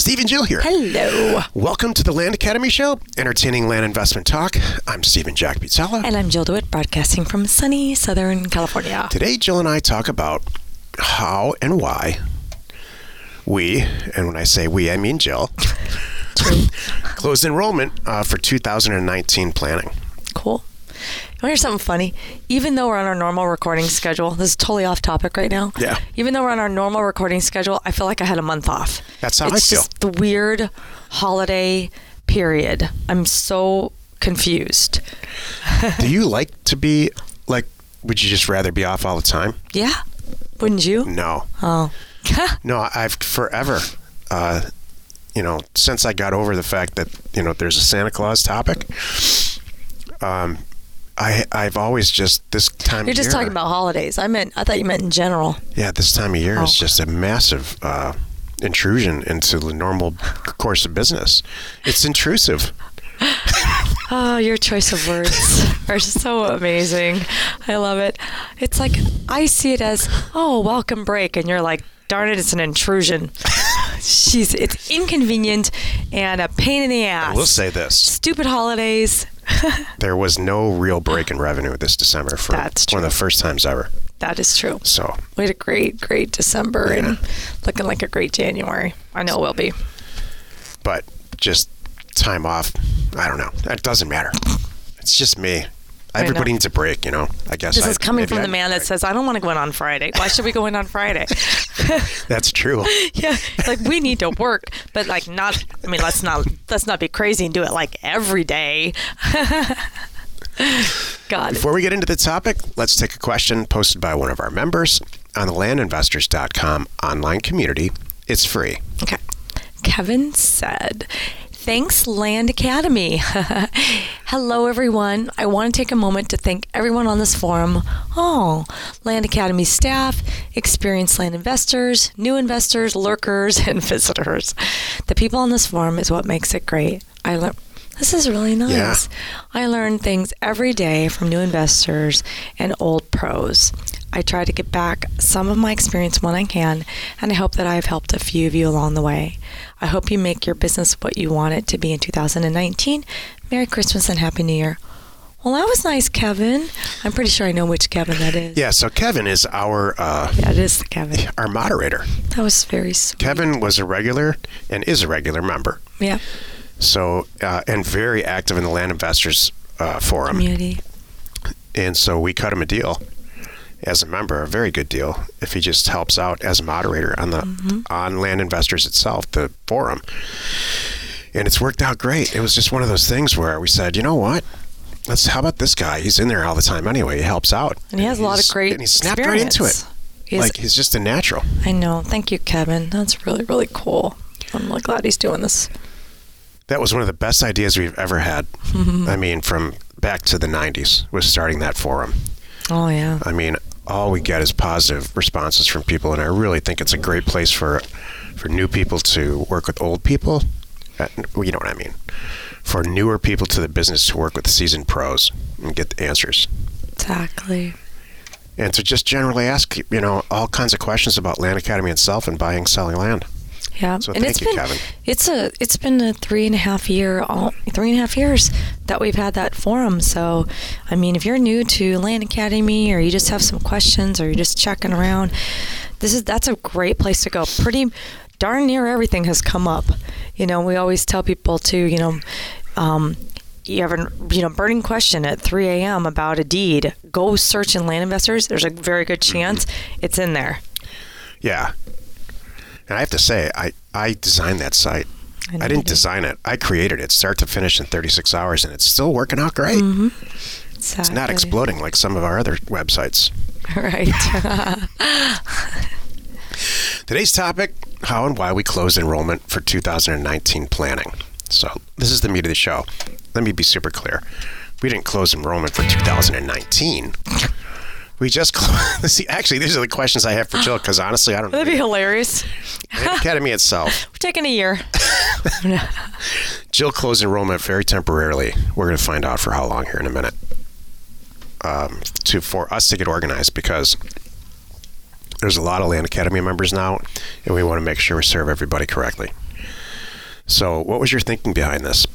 Steve and Jill here. Hello. Welcome to the Land Academy Show, entertaining land investment talk. I'm Stephen Jack Pizzella. And I'm Jill DeWitt, broadcasting from sunny Southern California. Today, Jill and I talk about how and why we, and when I say we, I mean Jill, closed enrollment for 2019 planning. Cool. You want to hear something funny? Even though we're on our normal recording schedule, this is totally off topic right now. Yeah. Even though we're on our normal recording schedule, I feel like I had a month off. That's how I It's feel. just the weird holiday period. I'm so confused. Do you like to be, like, would you just rather be off all the time? Yeah. Wouldn't you? No. Oh. No, I've forever, since I got over the fact that, there's a Santa Claus topic, I've always just, this time of year. You're just talking about holidays. I thought you meant in general. Yeah, this time of year is Oh. just a massive intrusion into the normal course of business. It's intrusive. Oh, your choice of words are so amazing. I love it. It's like, I see it as, oh, welcome break. And you're like, darn it, it's an intrusion. It's inconvenient and a pain in the ass. I will say this. Stupid holidays. There was no real break in revenue this December for That's true. one of the first times ever. That is true. So We had a great December and looking like a great January. I know it will be. but just time off, I don't know. That doesn't matter. It's just me. Everybody needs a break, I guess. This is coming maybe from I the need man a that break. says, I don't want to go in on Friday. Why should we go in on Friday? That's true. Yeah, like we need to work, but like not. I mean, let's not be crazy and do it like every day. God. Before we get into the topic, let's take a question posted by one of our members on the landinvestors.com online community. It's free. Okay. Kevin said, "Thanks, Land Academy." Hello, everyone. I want to take a moment to thank everyone on this forum. Oh, Land Academy staff, experienced land investors, new investors, lurkers, and visitors. The people on this forum is what makes it great. This is really nice. Yeah. I learn things every day from new investors and old pros. I try to get back some of my experience when I can, and I hope that I have helped a few of you along the way. I hope you make your business what you want it to be in 2019. Merry Christmas and Happy New Year. Well, that was nice, Kevin. I'm pretty sure I know which Kevin that is. Yeah, so Kevin is our Yeah, it is the Kevin. our moderator. That was very sweet. Kevin was a regular and is a regular member. Yeah, So, and very active in the Land Investors Forum. community. And so we cut him a deal as a member, a very good deal, if he just helps out as a moderator on the on Land Investors itself, the forum. And it's worked out great. It was just one of those things where we said, you know what? How about this guy? He's in there all the time anyway. He helps out. And he has a lot of great And he snapped right into it. experience. He's just a natural. I know. Thank you, Kevin. That's really, really cool. I'm really glad he's doing this. That was one of the best ideas we've ever had. I mean, from back to the 90s, was starting that forum. Oh, yeah. I mean, all we get is positive responses from people, and I really think it's a great place for new people to work with old people. You know what I mean? For newer people to the business to work with seasoned pros and get the answers. Exactly. And to just generally ask, all kinds of questions about Land Academy itself and buying, selling land. Yeah. So and thank you, Kevin. It's been a 3.5 years that we've had that forum. So, I mean, if you're new to Land Academy or you just have some questions or you're just checking around, that's a great place to go. Pretty darn near everything has come up. We always tell people to, you have a burning question at 3 a.m. about a deed, go search in Land Investors. There's a very good chance it's in there. Yeah. And I have to say, I designed that site. I didn't design it. I created it start to finish in 36 hours, and it's still working out great. Exactly. It's not exploding like some of our other websites. Right. Today's topic, how and why we closed enrollment for 2019 planning. So this is the meat of the show. Let me be super clear. We didn't close enrollment for 2019. We just closed. See, actually, these are the questions I have for Jill, because honestly, I don't know. That'd be hilarious. The Academy itself. We're taking a year. Jill closed enrollment very temporarily. We're going to find out for how long here in a minute. For us to get organized, because there's a lot of Land Academy members now, and we want to make sure we serve everybody correctly. So what was your thinking behind this?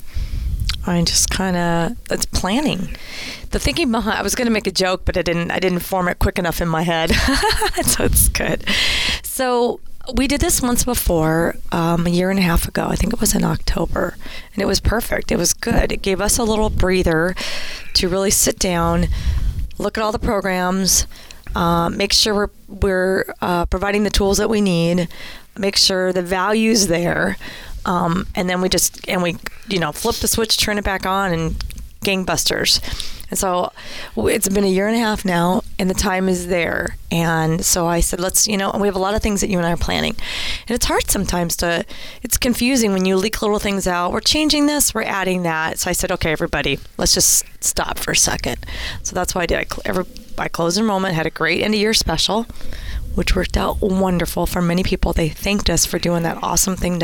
It's planning. The thinking behind, I was going to make a joke, but I didn't form it quick enough in my head. So it's good. So we did this once before, a year and a half ago. I think it was in October, and it was perfect. It was good. It gave us a little breather to really sit down, look at all the programs, make sure we're providing the tools that we need, make sure the value's there, and then we flip the switch, turn it back on, and gangbusters. And so it's been a year and a half now, and the time is there. And so I said, and we have a lot of things that you and I are planning. And it's hard sometimes it's confusing when you leak little things out. We're changing this, we're adding that. So I said, okay, everybody, let's just stop for a second. So that's what I did. I closed enrollment, had a great end of year special, which worked out wonderful for many people. They thanked us for doing that awesome thing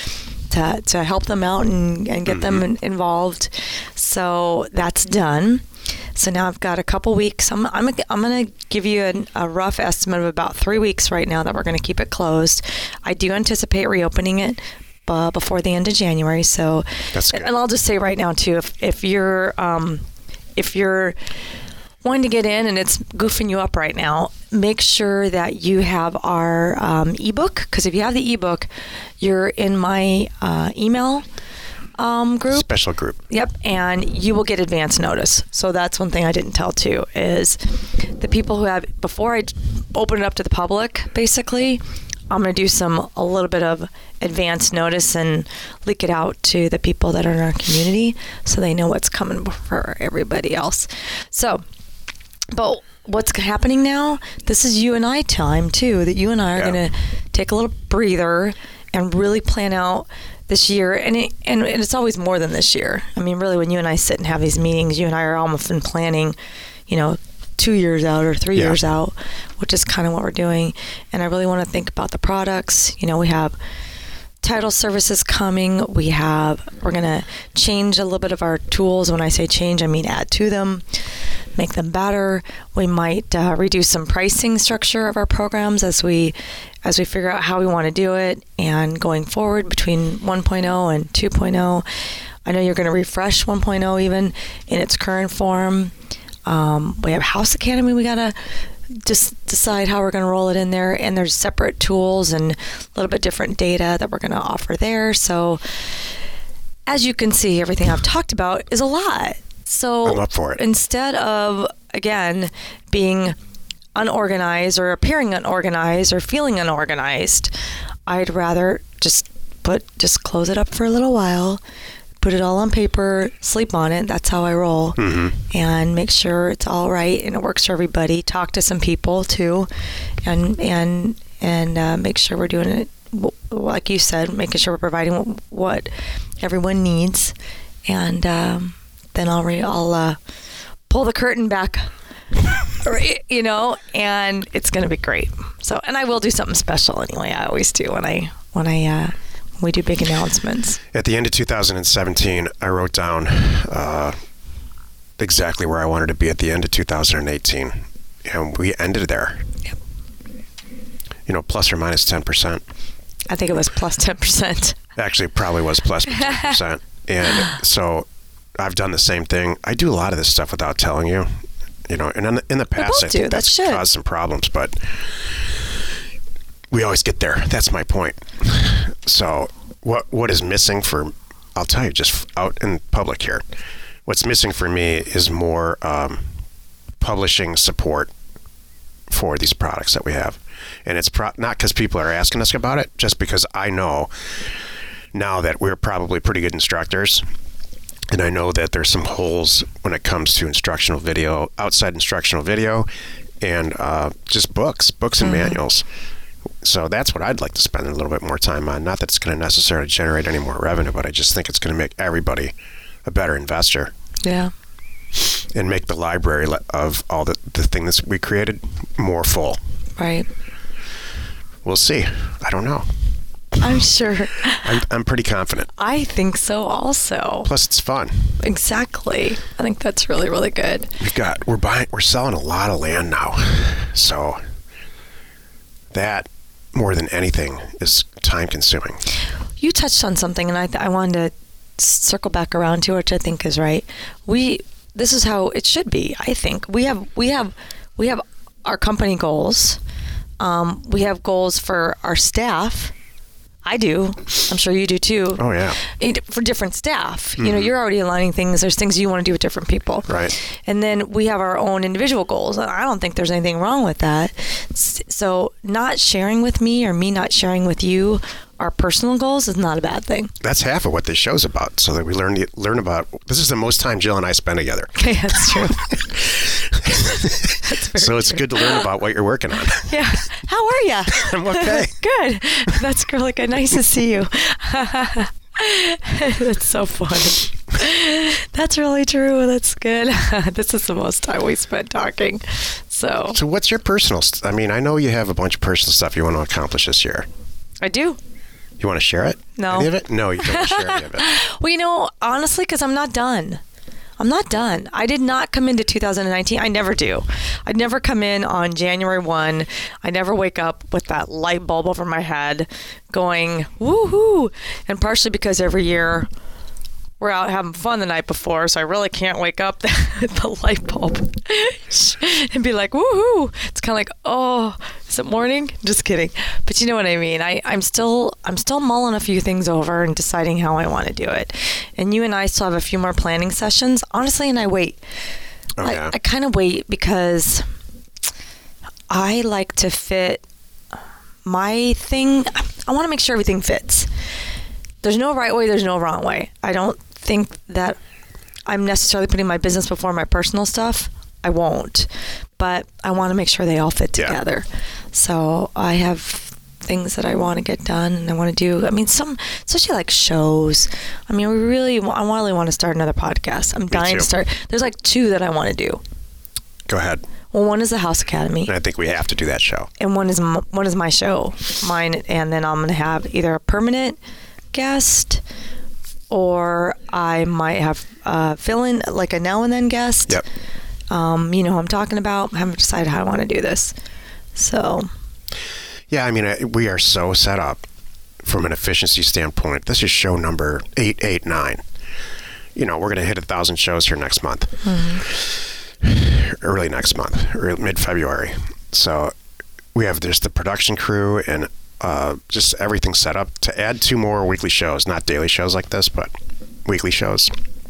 to help them out and get them involved. So that's done. So now I've got a couple weeks. I'm going to give you a rough estimate of about 3 weeks right now that we're going to keep it closed. I do anticipate reopening it before the end of January. So that's good. And I'll just say right now too, if you're wanting to get in and it's goofing you up right now, make sure that you have our ebook, because if you have the ebook, you're in my email group. Special group. Yep, and you will get advance notice. So that's one thing I didn't tell too, is the people who have, before I open it up to the public, basically, I'm going to do a little bit of advance notice and leak it out to the people that are in our community so they know what's coming for everybody else. So, but what's happening now, this is you and I time too, that you and I are going to take a little breather and really plan out this year. And it's always more than this year. I mean, really, when you and I sit and have these meetings, you and I are almost in planning, 2 years out or 3 years out, which is kind of what we're doing. And I really want to think about the products. We have title services coming. We're going to change a little bit of our tools. When I say change, I mean add to them, make them better. We might reduce some pricing structure of our programs as we figure out how we want to do it, and going forward between 1.0 and 2.0. I know you're going to refresh 1.0 even in its current form. We have House Academy. We got to just decide how we're going to roll it in there, and there's separate tools and a little bit different data that we're going to offer there. So as you can see, everything I've talked about is a lot. So I'm up for it. Instead of, again, being unorganized or appearing unorganized or feeling unorganized, I'd rather just close it up for a little while, put it all on paper, sleep on it. That's how I roll. Mm-hmm. And make sure it's all right and it works for everybody. Talk to some people too, and make sure we're doing it like you said, making sure we're providing what everyone needs. And then I'll pull the curtain back, and it's going to be great. So, and I will do something special anyway. I always do when we do big announcements. At the end of 2017, I wrote down exactly where I wanted to be at the end of 2018, and we ended there. Yep. Plus or minus 10%. I think it was plus 10%. Actually, it probably was plus 10%. And so I've done the same thing. I do a lot of this stuff without telling you, and in the past, I think that's caused some problems, but we always get there. That's my point. So what is missing I'll tell you, just out in public here, what's missing for me is more publishing support for these products that we have. And it's not because people are asking us about it, just because I know now that we're probably pretty good instructors. And I know that there's some holes when it comes to instructional video, outside instructional video, and just books and manuals. So that's what I'd like to spend a little bit more time on. Not that it's going to necessarily generate any more revenue, but I just think it's going to make everybody a better investor. Yeah. And make the library of all the things we created more full. Right. We'll see. I don't know. I'm sure. I'm pretty confident. I think so also. Plus it's fun. Exactly. I think that's really, really good. We're selling a lot of land now. So that, more than anything, is time consuming. you touched on something, and I wanted to circle back around to, which I think is right. This is how it should be. I think we have our company goals. We have goals for our staff. I do. I'm sure you do too. Oh, yeah. For different staff. You know, you're already aligning things. There's things you want to do with different people. Right. And then we have our own individual goals. I don't think there's anything wrong with that. So not sharing with me or me not sharing with you our personal goals is not a bad thing. That's half of what this show's about, so that we learn about. This is the most time Jill and I spend together. Okay, that's true. So it's good to learn about what you're working on. Yeah. How are you? I'm okay. Good. That's really good. Nice to see you. That's so funny. That's really true. That's good. This is the most time we spent talking. So what's your personal? I mean, I know you have a bunch of personal stuff you want to accomplish this year. I do. You want to share it? No. Any of it? No, you don't want to share any of it. Well, you know, honestly, because I'm not done. I'm not done. I did not come into 2019. I never do. I'd never come in on January 1. I never wake up with that light bulb over my head going, woohoo. And partially because every year we're out having fun the night before, so I really can't wake up the light bulb and be like, woohoo. It's kind of like, oh, is it morning? Just kidding. But you know what I mean. I'm still mulling a few things over and deciding how I want to do it. And you and I still have a few more planning sessions, honestly, and I wait. Oh, yeah. I kind of wait because I like to fit my thing. I want to make sure everything fits. There's no right way, there's no wrong way. I don't think that I'm necessarily putting my business before my personal stuff. I won't. But I want to make sure they all fit together. Yeah. So I have things that I want to get done and I want to do. I mean, especially like shows. I mean, I really want to start another podcast. I'm dying to start. There's like 2 that I want to do. Go ahead. Well, one is the House Academy. And I think we have to do that show. And one is my show, mine. And then I'm going to have either a permanent guest or I might have fill-in, like a now and then guest. Yep. You know who I'm talking about. I haven't decided how I want to do this. So. Yeah, I mean, we are so set up from an efficiency standpoint. This is show number 889. You know, we're going to hit 1,000 shows here next month. Early next month, or mid-February. So we have just the production crew and just everything set up to add 2 more weekly shows, not daily shows like this, but weekly shows.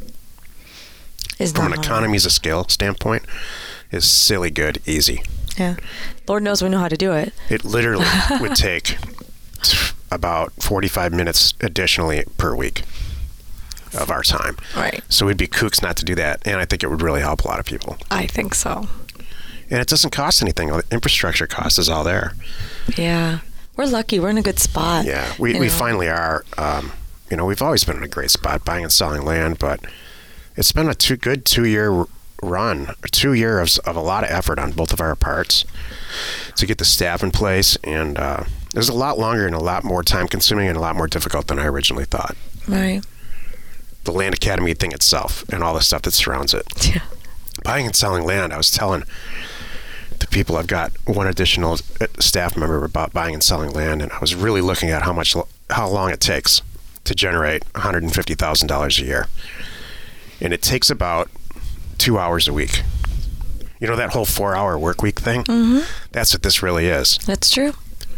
From an economies of scale standpoint, is silly good, easy. Yeah. Lord knows we know how to do it. It literally would take about 45 minutes additionally per week of our time. Right. So we'd be kooks not to do that, and I think it would really help a lot of people. I think so. And it doesn't cost anything. The infrastructure cost is all there. Yeah. We're lucky. We're in a good spot. Yeah. We finally are. You know, we've always been in a great spot buying and selling land, but it's been a good 2-year run, 2 years of a lot of effort on both of our parts to get the staff in place. And it was a lot longer and a lot more time consuming and a lot more difficult than I originally thought. Right. The Land Academy thing itself and all the stuff that surrounds it. Yeah. Buying and selling land, I was telling the people, I've got one additional staff member about buying and selling land, and I was really looking at how long it takes to generate $150,000 a year. And it takes about 2 hours a week. You know that whole 4-hour work week thing? Mm-hmm. That's what this really is. That's true.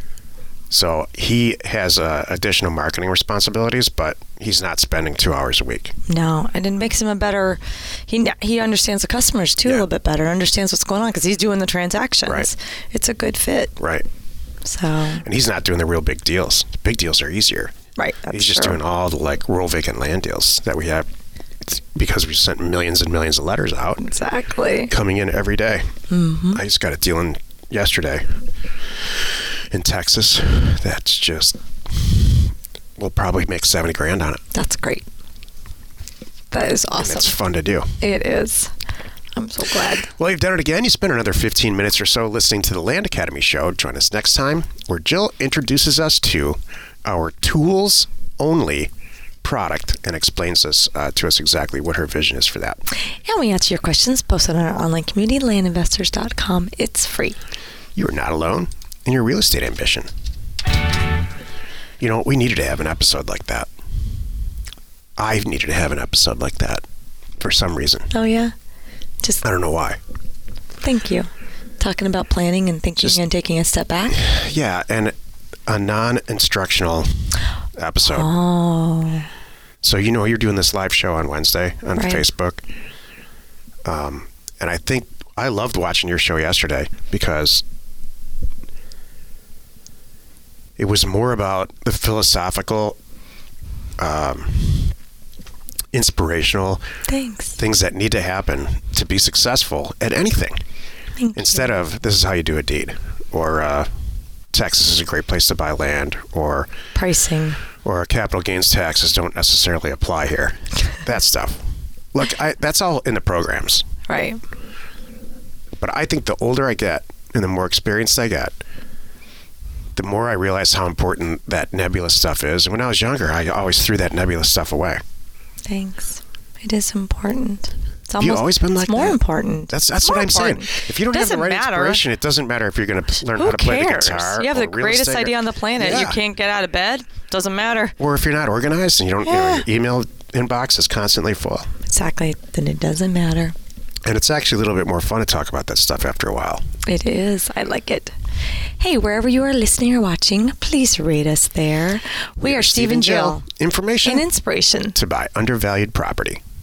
So he has additional marketing responsibilities, but he's not spending 2 hours a week. No, and it makes him a better. He understands the customers too a little bit better. Understands what's going on because he's doing the transactions. Right. It's a good fit. Right. So. And he's not doing the real big deals. Big deals are easier. Right. That's he's just true. doing all the like rural vacant land deals that we have because we sent millions and millions of letters out. Exactly. Coming in every day. Mm-hmm. I just got a deal in yesterday in Texas that's just, we'll probably make $70,000 on it. That's great. That is awesome. And it's fun to do. It is. I'm so glad. Well, you've done it again. You spent another 15 minutes or so listening to the Land Academy show. Join us next time where Jill introduces us to our tools only product and explains to us exactly what her vision is for that. And we answer your questions posted on our online community, landinvestors.com. It's free. You are not alone in your real estate ambition. You know, we needed to have an episode like that. I needed to have an episode like that for some reason. Oh, yeah? I don't know why. Thank you. Talking about planning and thinking and taking a step back? Yeah, and a non-instructional episode. Oh. So, you know, you're doing this live show on Wednesday on Facebook. And I think I loved watching your show yesterday because it was more about the philosophical, inspirational things that need to happen to be successful at anything. Instead of, this is how you do a deed, or Texas is a great place to buy land, or pricing, or capital gains taxes don't necessarily apply here. That stuff. Look, that's all in the programs. Right. But I think the older I get and the more experienced I get, the more I realize how important that nebulous stuff is. And when I was younger, I always threw that nebulous stuff away. Thanks. It is important. It's almost, Have you always been like more that? important. That's what I'm saying. If you don't have the right inspiration, it doesn't matter if you're going to learn how to play the guitar. You have the or real greatest estate idea on the planet. Yeah. You can't get out of bed. Doesn't matter. Or if you're not organized and you don't, your email inbox is constantly full. Exactly. Then it doesn't matter. And it's actually a little bit more fun to talk about that stuff after a while. It is. I like it. Hey, wherever you are listening or watching, please rate us there. We are Steve and Jill. Information and inspiration to buy undervalued property.